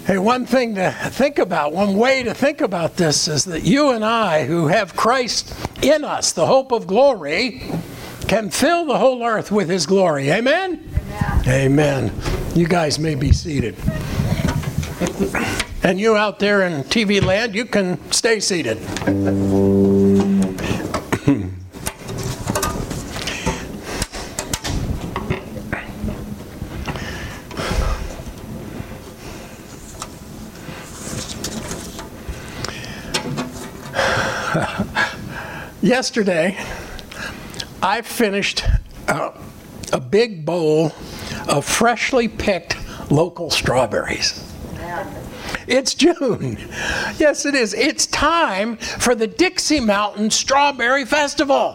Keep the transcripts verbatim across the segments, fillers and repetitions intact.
Hey, one thing to think about, one way to think about this is that you and I, who have Christ in us, the hope of glory, can fill the whole earth with His glory. Amen? Amen. Amen. You guys may be seated. And you out there in T V land, you can stay seated. Yesterday, I finished uh, a big bowl of freshly picked local strawberries. It's June. Yes, it is. It's time for the Dixie Mountain Strawberry Festival.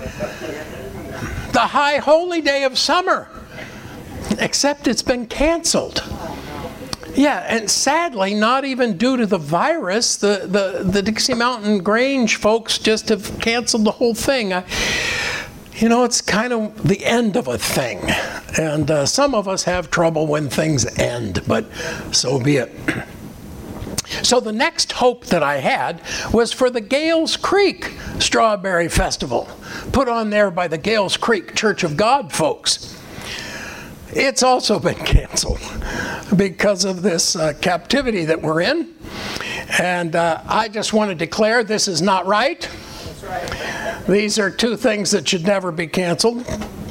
The high holy day of summer. Except it's been canceled. Yeah, and sadly, not even due to the virus, the, the, the Dixie Mountain Grange folks just have canceled the whole thing. I, you know, it's kind of the end of a thing. And uh, some of us have trouble when things end, but so be it. So the next hope that I had was for the Gales Creek Strawberry Festival, put on there by the Gales Creek Church of God folks. It's also been canceled because of this uh, captivity that we're in. And uh, I just want to declare this is not right. That's right. These are two things that should never be canceled.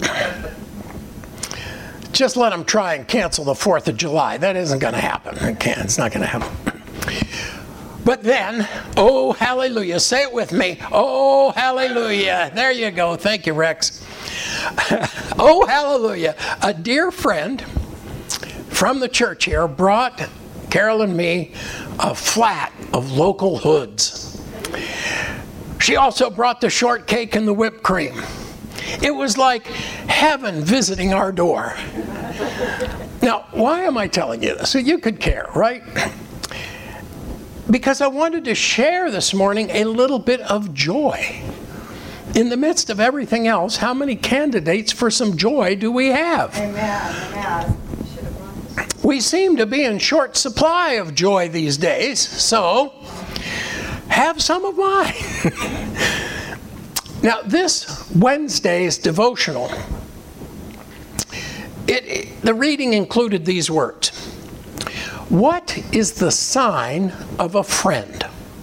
Just let them try and cancel the fourth of July. That isn't going to happen. It can't. It's not going to happen. But then, oh, hallelujah. Say it with me. Oh, hallelujah. There you go. Thank you, Rex. Oh, hallelujah. A dear friend from the church here brought Carol and me a flat of local hoods. She also brought the shortcake and the whipped cream. It was like heaven visiting our door. Now, why am I telling you this? So you could care, right? Because I wanted to share this morning a little bit of joy. In the midst of everything else, how many candidates for some joy do we have? Amen. Amen. We seem to be in short supply of joy these days, so have some of mine. Now, this Wednesday's devotional, it, it, the reading included these words. What is the sign of a friend?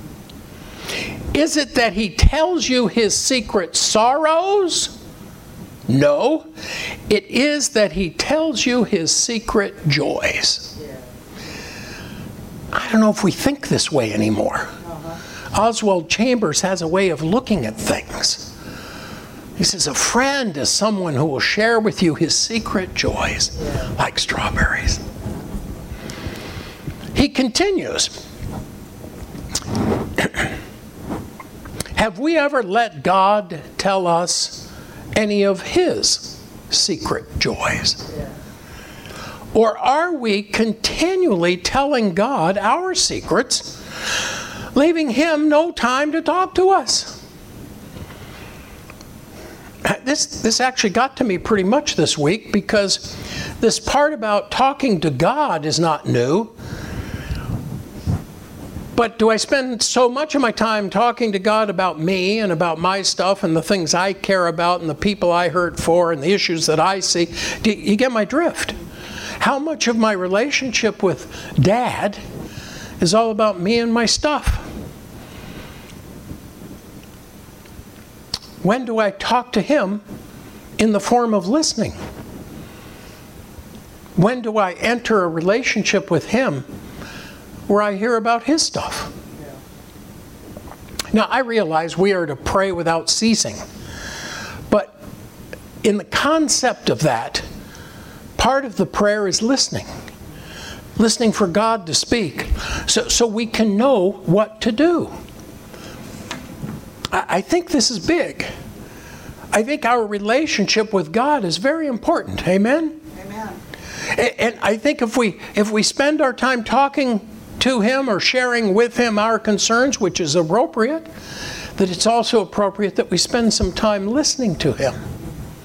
Is it that he tells you his secret sorrows? No, it is that he tells you his secret joys. I don't know if we think this way anymore. Uh-huh. Oswald Chambers has a way of looking at things. He says a friend is someone who will share with you his secret joys, yeah. Like strawberries. He continues. Have we ever let God tell us any of His secret joys? Yeah. Or are we continually telling God our secrets, leaving Him no time to talk to us? This, this actually got to me pretty much this week because this part about talking to God is not new. But do I spend so much of my time talking to God about me and about my stuff and the things I care about and the people I hurt for and the issues that I see? Do you get my drift? How much of my relationship with Dad is all about me and my stuff? When do I talk to Him in the form of listening? When do I enter a relationship with Him where I hear about His stuff? Yeah. Now, I realize we are to pray without ceasing. But in the concept of that, part of the prayer is listening. Listening for God to speak. So, so we can know what to do. I, I think this is big. I think our relationship with God is very important. Amen? Amen. And, and I think if we if we spend our time talking to Him or sharing with Him our concerns, which is appropriate, that it's also appropriate that we spend some time listening to Him.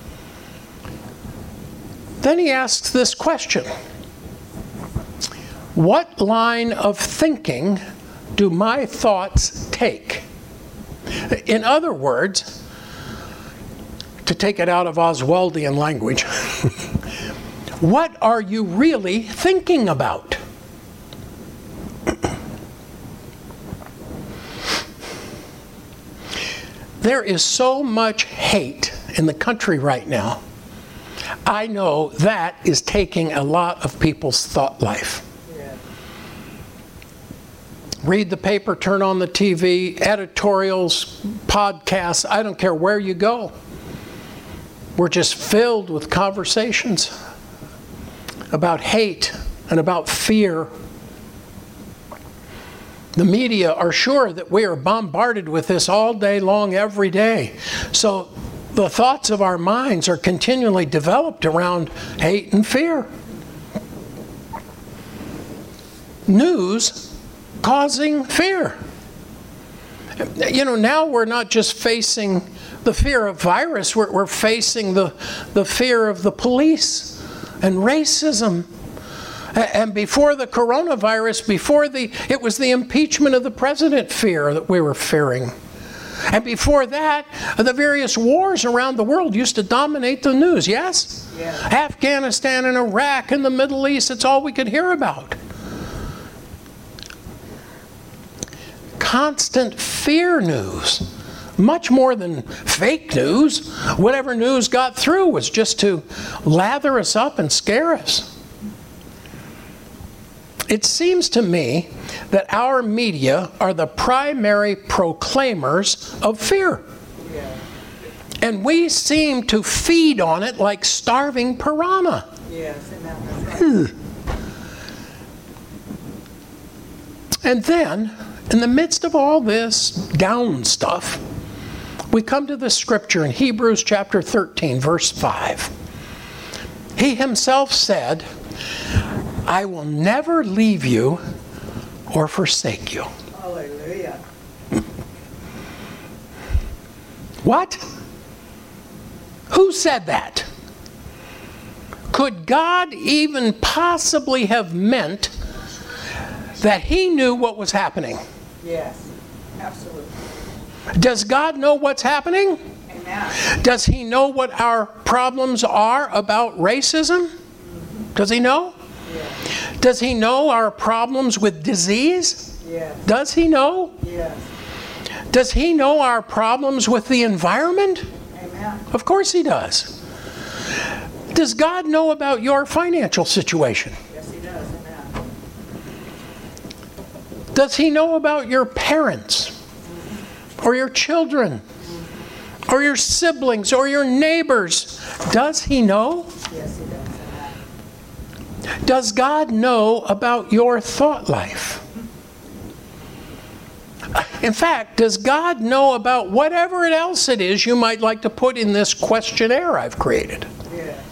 Then he asks this question. What line of thinking do my thoughts take? In other words, to take it out of Oswaldian language, what are you really thinking about? There is so much hate in the country right now. I know that is taking a lot of people's thought life. Yeah. Read the paper, turn on the T V, editorials, podcasts, I don't care where you go. We're just filled with conversations about hate and about fear. The media are sure that we are bombarded with this all day long, every day. So the thoughts of our minds are continually developed around hate and fear. News causing fear. You know, now we're not just facing the fear of virus, we're, we're facing the, the fear of the police and racism. And before the coronavirus, before the, it was the impeachment of the president fear that we were fearing. And before that, the various wars around the world used to dominate the news, yes? Yeah. Afghanistan and Iraq and the Middle East, it's all we could hear about. Constant fear news, much more than fake news. Whatever news got through was just to lather us up and scare us. It seems to me that our media are the primary proclaimers of fear. Yeah. And we seem to feed on it like starving piranha. Yes, and that's right. And then, in the midst of all this down stuff, we come to the scripture in Hebrews chapter thirteen, verse five. He himself said, I will never leave you or forsake you. Hallelujah. What? Who said that? Could God even possibly have meant that he knew what was happening? Yes, absolutely. Does God know what's happening? Amen. Does he know what our problems are about racism? Mm-hmm. Does he know? Yes. Does he know our problems with disease? Yes. Does he know? Yes. Does he know our problems with the environment? Amen. Of course he does. Does God know about your financial situation? Yes, he does. Amen. Does he know about your parents? Or your children? Or your siblings? Or your neighbors? Does he know? Yes, he does. Does God know about your thought life? In fact, does God know about whatever else it is you might like to put in this questionnaire I've created? Yes.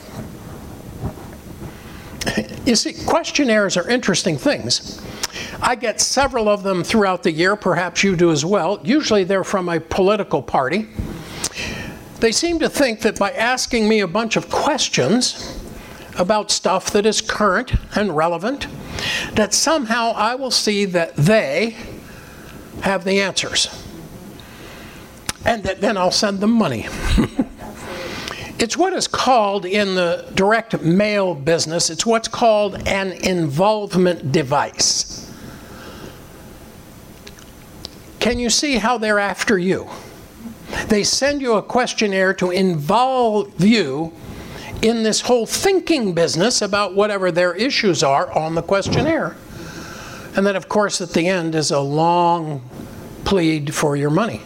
You see, questionnaires are interesting things. I get several of them throughout the year, perhaps you do as well. Usually they're from a political party. They seem to think that by asking me a bunch of questions about stuff that is current and relevant, that somehow I will see that they have the answers. And that then I'll send them money. It's what is called in the direct mail business, it's what's called an involvement device. Can you see how they're after you? They send you a questionnaire to involve you in this whole thinking business about whatever their issues are on the questionnaire. And then, of course, at the end is a long plead for your money.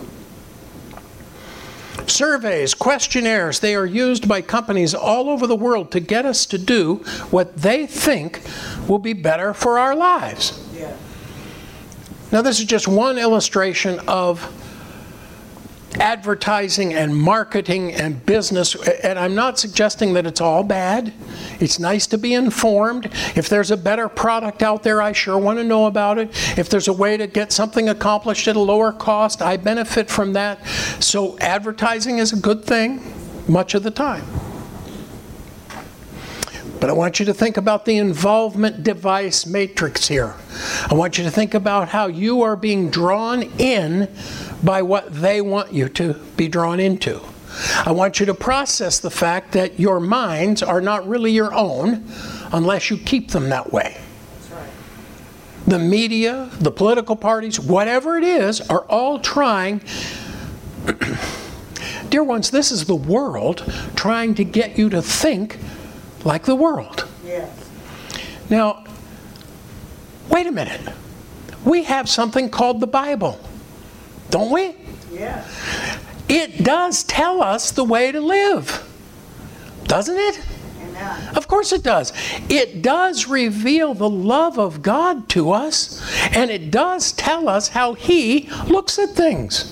Surveys, questionnaires, they are used by companies all over the world to get us to do what they think will be better for our lives. Yeah. Now, this is just one illustration of advertising and marketing and business, and I'm not suggesting that it's all bad. It's nice to be informed. If there's a better product out there, I sure want to know about it. If there's a way to get something accomplished at a lower cost, I benefit from that. So advertising is a good thing much of the time. But I want you to think about the involvement device matrix here. I want you to think about how you are being drawn in by what they want you to be drawn into. I want you to process the fact that your minds are not really your own unless you keep them that way. That's right. The media, the political parties, whatever it is, are all trying... Dear ones, this is the world trying to get you to think like the world. Yes. Now, wait a minute. We have something called the Bible, don't we? Yes. It does tell us the way to live, doesn't it? Amen. Of course it does. It does reveal the love of God to us, and it does tell us how He looks at things.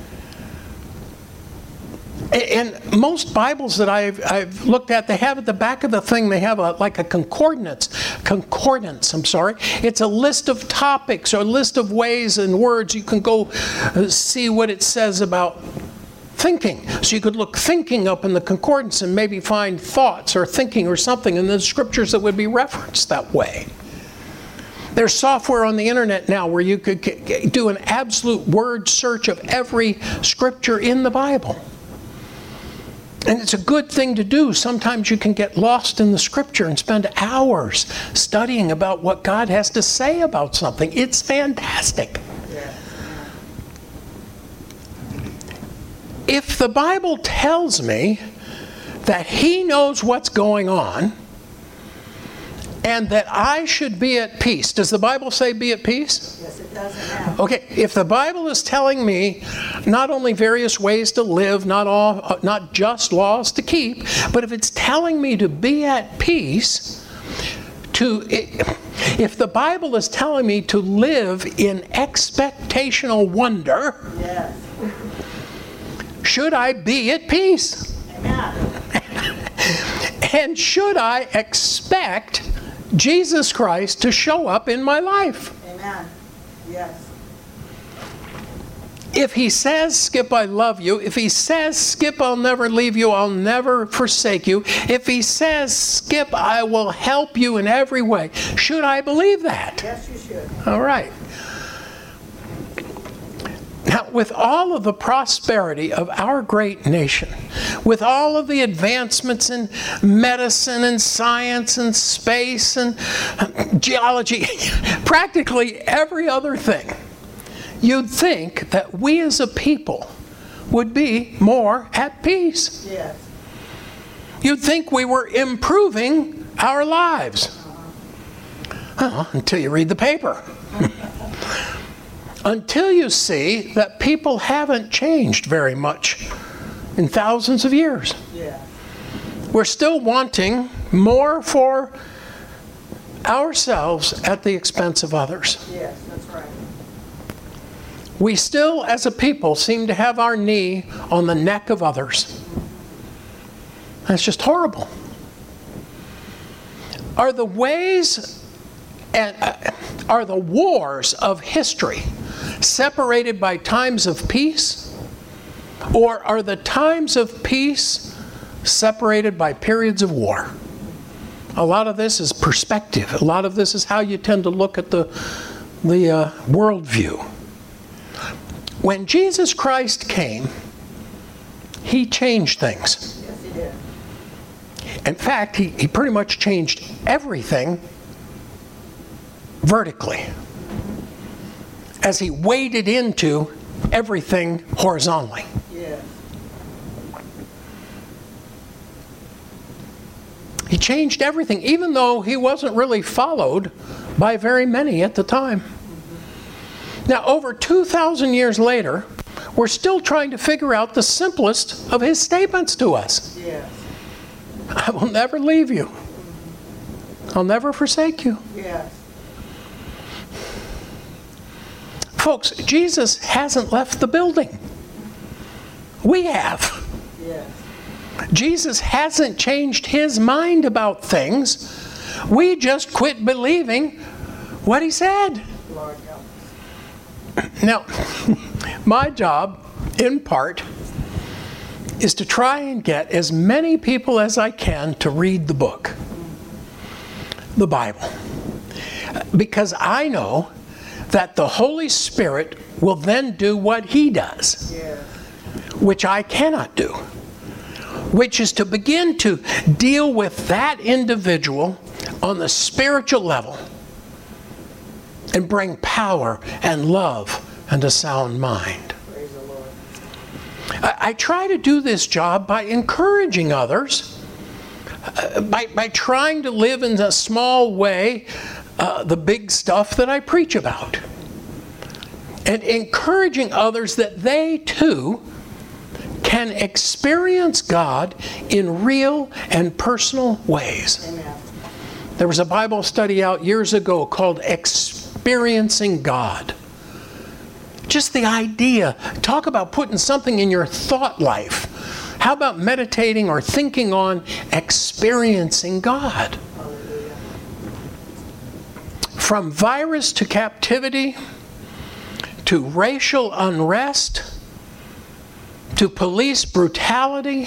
And most Bibles that I've, I've looked at, they have at the back of the thing, they have a like a concordance, concordance, I'm sorry. It's a list of topics or a list of ways and words you can go see what it says about thinking. So you could look thinking up in the concordance and maybe find thoughts or thinking or something in the scriptures that would be referenced that way. There's software on the internet now where you could do an absolute word search of every scripture in the Bible. And it's a good thing to do. Sometimes you can get lost in the scripture and spend hours studying about what God has to say about something. It's fantastic. Yes. If the Bible tells me that He knows what's going on and that I should be at peace, does the Bible say be at peace? Yes, it does. Amen. Okay, if the Bible is telling me not only various ways to live, not all, not just laws to keep, but if it's telling me to be at peace, to if the Bible is telling me to live in expectational wonder, Yes. should I be at peace? Amen. And should I expect Jesus Christ to show up in my life? Amen. Yes. If He says, Skip, I love you. If He says, Skip, I'll never leave you. I'll never forsake you. If He says, Skip, I will help you in every way. Should I believe that? Yes, you should. All right. Now, with all of the prosperity of our great nation, with all of the advancements in medicine and science and space and geology, practically every other thing, you'd think that we as a people would be more at peace. Yes. You'd think we were improving our lives. Well, until you read the paper. Until you see that people haven't changed very much in thousands of years. Yes. We're still wanting more for ourselves at the expense of others. Yes, that's right. We still, as a people, seem to have our knee on the neck of others. That's just horrible. Are the ways and uh, are the wars of history separated by times of peace? Or are the times of peace separated by periods of war? A lot of this is perspective. A lot of this is how you tend to look at the, the uh, worldview. When Jesus Christ came, He changed things. Yes, He did. In fact, He, he pretty much changed everything vertically as He waded into everything horizontally. Yes. He changed everything, even though He wasn't really followed by very many at the time. Now, over two thousand years later, we're still trying to figure out the simplest of His statements to us. Yes. I will never leave you. I'll never forsake you. Yes. Folks, Jesus hasn't left the building. We have. Yes. Jesus hasn't changed His mind about things. We just quit believing what He said. Lord help us. Now, my job, in part, is to try and get as many people as I can to read the book. the Bible. Because I know that the Holy Spirit will then do what He does, Yes. which I cannot do, which is to begin to deal with that individual on the spiritual level and bring power and love and a sound mind. Praise the Lord. I, I try to do this job by encouraging others, uh, by, by trying to live in a small way uh, the big stuff that I preach about, and encouraging others that they too can experience God in real and personal ways. Amen. There was a Bible study out years ago called Experiencing God. Just the idea, talk about putting something in your thought life. How about meditating or thinking on experiencing God? Hallelujah. From virus to captivity, to racial unrest, to police brutality,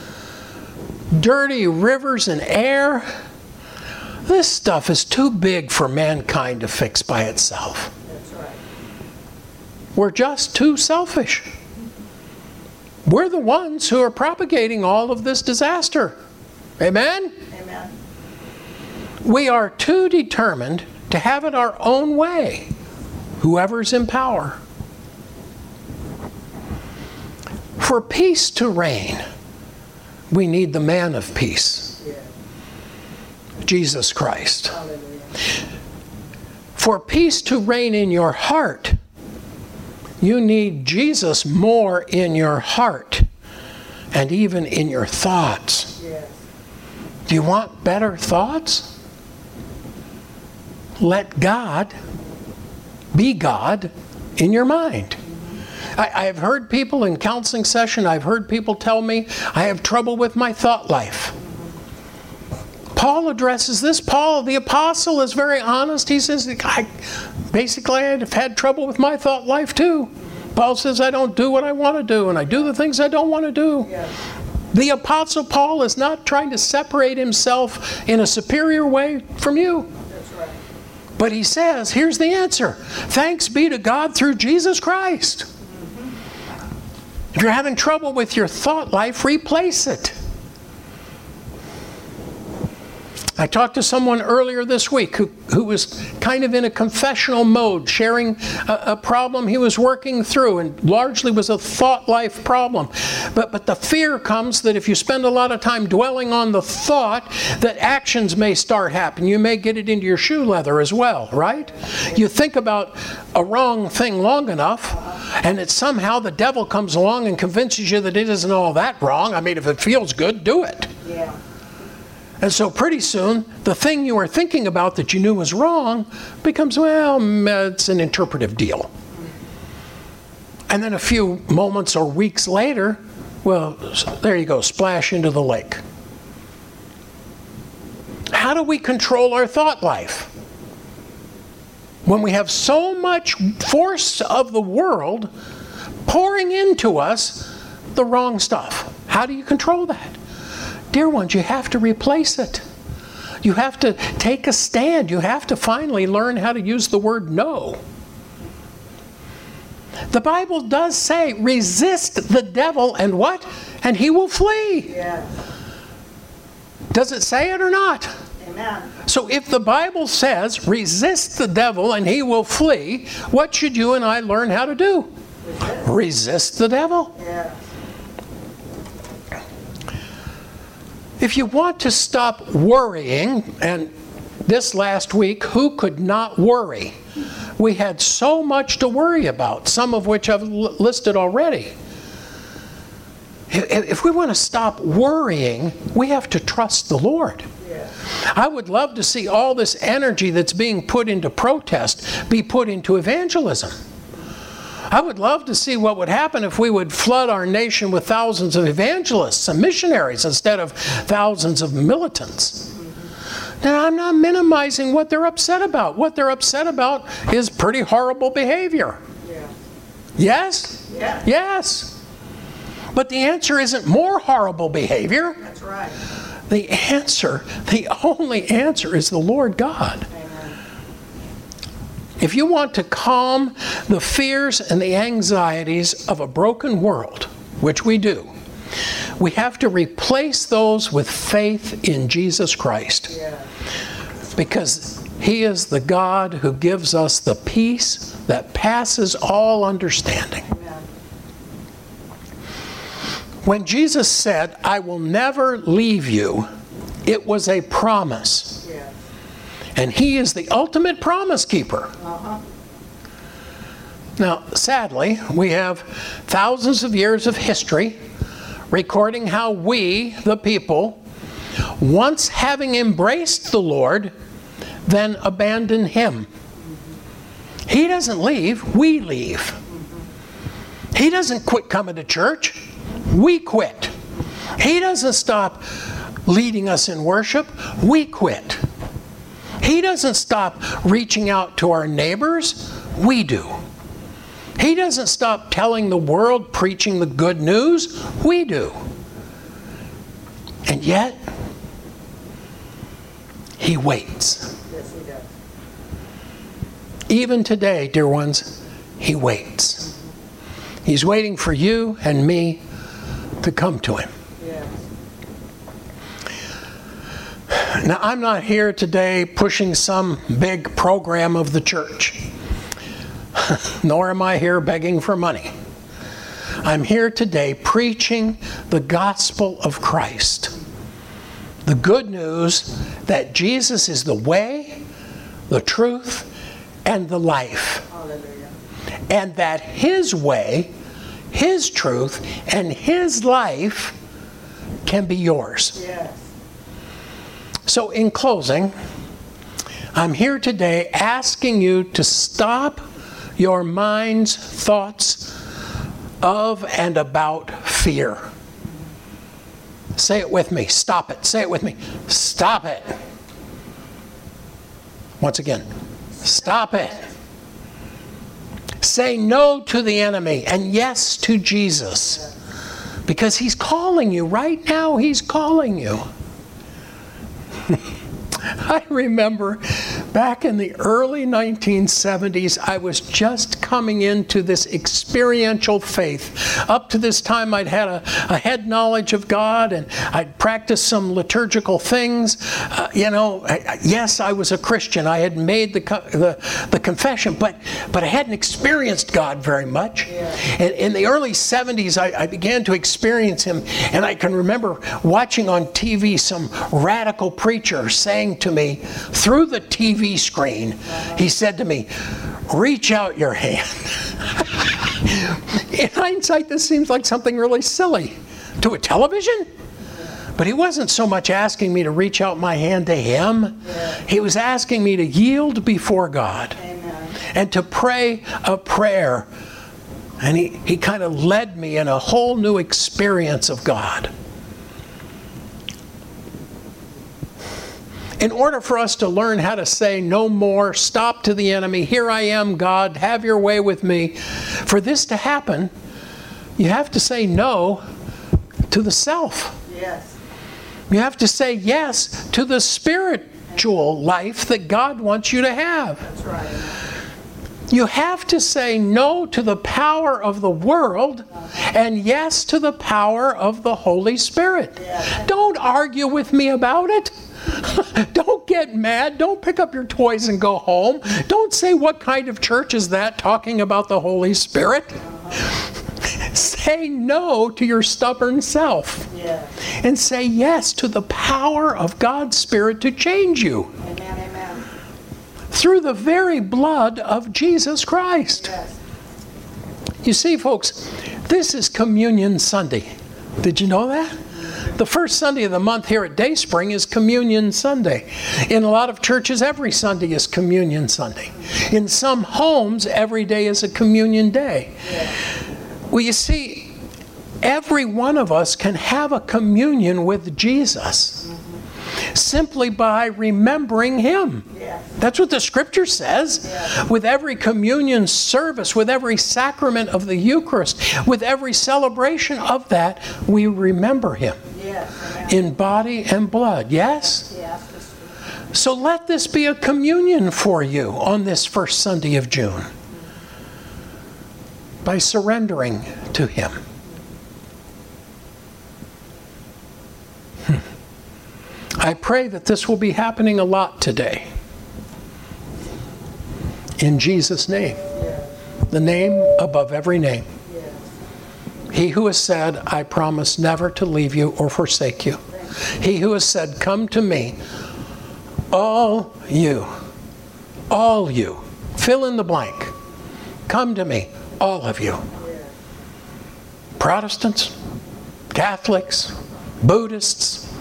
dirty rivers and air, this stuff is too big for mankind to fix by itself. That's right. We're just too selfish. We're the ones who are propagating all of this disaster. Amen? Amen. We are too determined to have it our own way, whoever's in power. For peace to reign, we need the man of peace, Yes. Jesus Christ. Hallelujah. For peace to reign in your heart, you need Jesus more in your heart and even in your thoughts. Yes. Do you want better thoughts? Let God be God in your mind. I, I have heard people in counseling session, I've heard people tell me, I have trouble with my thought life. Paul addresses this. Paul, the apostle, is very honest. He says, I, basically, I've had trouble with my thought life too. Paul says, I don't do what I want to do, and I do the things I don't want to do. Yes. The Apostle Paul is not trying to separate himself in a superior way from you. That's right. But he says, here's the answer. Thanks be to God through Jesus Christ. If you're having trouble with your thought life, replace it. I talked to someone earlier this week who, who was kind of in a confessional mode, sharing a, a problem he was working through, and largely was a thought life problem. But, but the fear comes that if you spend a lot of time dwelling on the thought, that actions may start happening. You may get it into your shoe leather as well, right? You think about a wrong thing long enough, and it somehow the devil comes along and convinces you that it isn't all that wrong. I mean, if it feels good, do it. Yeah. And so pretty soon, the thing you were thinking about that you knew was wrong becomes, well, it's an interpretive deal. And then a few moments or weeks later, well, there you go, splash into the lake. How do we control our thought life? When we have so much force of the world pouring into us the wrong stuff. How do you control that? Dear ones, you have to replace it. You have to take a stand. You have to finally learn how to use the word no. The Bible does say, resist the devil and what? And he will flee. Yes. Does it say it or not? Amen. So if the Bible says, resist the devil and he will flee, what should you and I learn how to do? Resist. Resist the devil. Yes. If you want to stop worrying, and this last week, who could not worry? We had so much to worry about, some of which I've listed already. If we want to stop worrying, we have to trust the Lord. Yes. I would love to see all this energy that's being put into protest be put into evangelism. I would love to see what would happen if we would flood our nation with thousands of evangelists and missionaries instead of thousands of militants. Now, I'm not minimizing what they're upset about. What they're upset about is pretty horrible behavior. Yeah. Yes? Yeah. Yes. But the answer isn't more horrible behavior. That's right. The answer, the only answer is the Lord God. Amen. If you want to calm the fears and the anxieties of a broken world, which we do, we have to replace those with faith in Jesus Christ. Yeah. Because He is the God who gives us the peace that passes all understanding. Amen. When Jesus said, I will never leave you, it was a promise. Yeah. And He is the ultimate promise keeper. Uh-huh. Now, sadly, we have thousands of years of history recording how we, the people, once having embraced the Lord, then abandon Him. He doesn't leave, we leave. He doesn't quit coming to church, we quit. He doesn't stop leading us in worship, we quit. He doesn't stop reaching out to our neighbors, we do. He doesn't stop telling the world, preaching the good news, we do. And yet, He waits. Yes, He does. Even today, dear ones, He waits. He's waiting for you and me to come to Him. Yes. Now, I'm not here today pushing some big program of the church, nor am I here begging for money. I'm here today preaching the gospel of Christ. The good news that Jesus is the way, the truth, and the life. Hallelujah. And that His way, His truth, and His life can be yours. Yes. So in closing, I'm here today asking you to stop your mind's thoughts of and about fear. Say it with me. Stop it. Say it with me. Stop it. Once again, stop it. Say no to the enemy and yes to Jesus. Because He's calling you. Right now, He's calling you. I remember back in the early nineteen seventies, I was just coming into this experiential faith. Up to this time, I'd had a, a head knowledge of God, and I'd practiced some liturgical things. Uh, you know, I, yes, I was a Christian. I had made the co- the, the confession, but but I hadn't experienced God very much. Yeah. And in the early seventies, I, I began to experience Him, and I can remember watching on T V some radical preacher saying to me through the T V screen, he said to me, reach out your hand. In hindsight, this seems like something really silly to a television. But He wasn't so much asking me to reach out my hand to Him. Yeah. He was asking me to yield before God. Amen. And to pray a prayer. And he, he kind of led me in a whole new experience of God. In order for us to learn how to say no more, stop to the enemy, here I am, God, have your way with me. For this to happen, you have to say no to the self. Yes. You have to say yes to the spiritual life that God wants you to have. That's right. You have to say no to the power of the world and yes to the power of the Holy Spirit. Yeah. Don't argue with me about it. Don't get mad. Don't pick up your toys and go home. Don't say, what kind of church is that talking about the Holy Spirit? Say no to your stubborn self. Yes. And say yes to the power of God's Spirit to change you Amen. Amen. through the very blood of Jesus Christ. Yes. You see, folks, this is Communion Sunday. Did you know that? The first Sunday of the month here at Dayspring is Communion Sunday. In a lot of churches, every Sunday is Communion Sunday. In some homes, every day is a Communion Day. Well, you see, every one of us can have a communion with Jesus simply by remembering Him. Yes. That's what the Scripture says. Yeah. With every communion service, with every sacrament of the Eucharist, with every celebration of that, we remember Him. Yes. Yes, amen. in body and blood. Yes? He asked us to. So let this be a communion for you on this first Sunday of June by surrendering to Him. Hmm. I pray that this will be happening a lot today. In Jesus' name. The name above every name. He who has said, I promise never to leave you or forsake you. He who has said, come to me, all you, all you, fill in the blank. Come to me, all of you. Protestants, Catholics, Buddhists,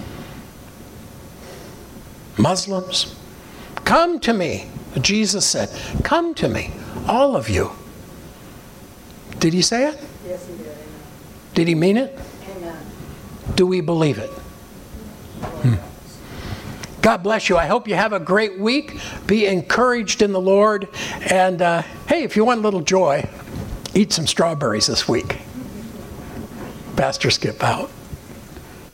Muslims, come to me. Jesus said, come to me, all of you. Did He say it? Yes, He did. Amen. Did He mean it? Amen. Do we believe it? Hmm. God bless you. I hope you have a great week. Be encouraged in the Lord. And uh, hey, if you want a little joy, eat some strawberries this week. Pastor Skip out.